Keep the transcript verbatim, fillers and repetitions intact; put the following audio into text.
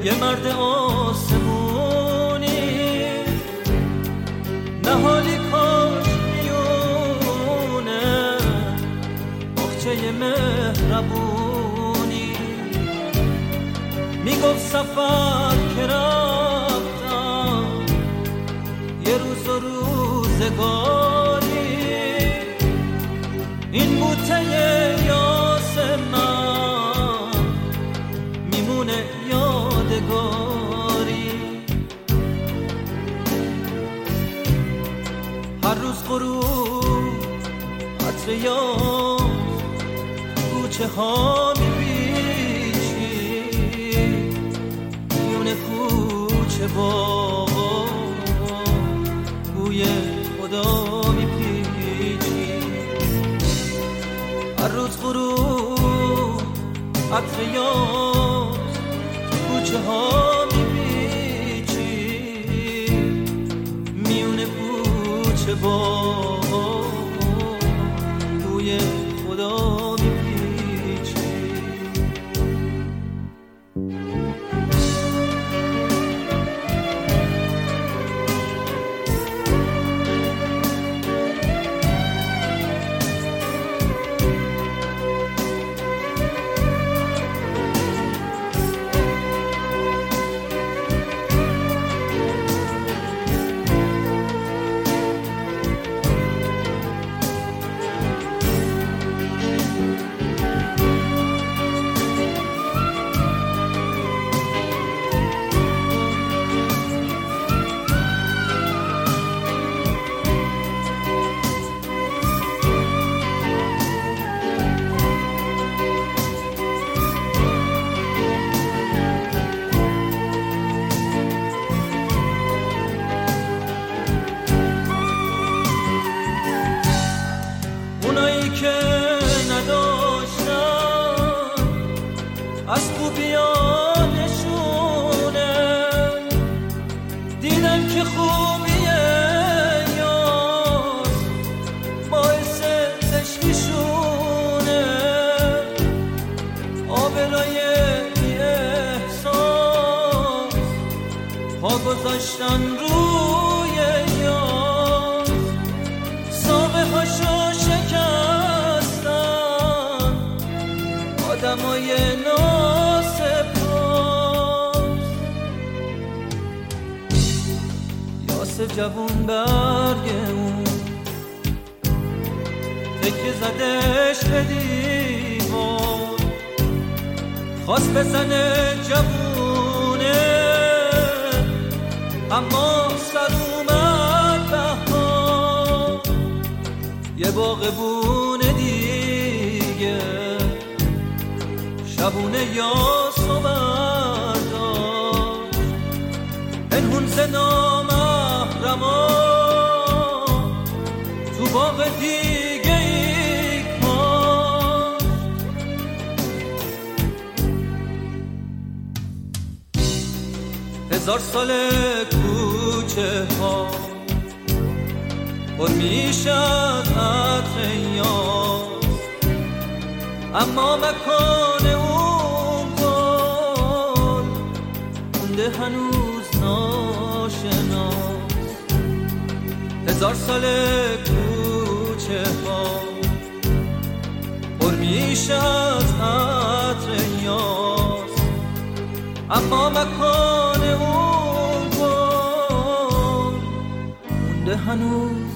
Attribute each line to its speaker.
Speaker 1: یه مرد آسمونی نهالی کاش میونه باغچه مهربونی میگفت سفر که رفتم یه روز و روزگاری این بوته یاس من میمونه یادگاری هر روز غروب عطر یاس کوچه ها میپیچی میونه کوچه با بوی خدا میپیچی هر روز غروب عطر یاس کوچه ها میپیچی میونه کوچه با بوی خدا میپیچی که نداشتم از خوبیانشونه دیدم که خوبیه یاس باعث زشتیشونه آبرای بی احساس پا گذاشتن روی یاس ساقه هاشو آدمای ناسپاس یاس جوون برگمون تکه زدش به دیوار خواست بزنه جوونه اما سر اومد بهار یه باغبونه دیگه شبونه یاسو برداشت پنهون ز نامحرما تو باغ دیگه ای کاشت هزار سال کوچه ها پر میشد عطر یاس اما مکان اون گل مونده هنوز ناشناس هزار سال کوچه ها پر میشد عطر یاس اما مکان اون گل مونده هنوز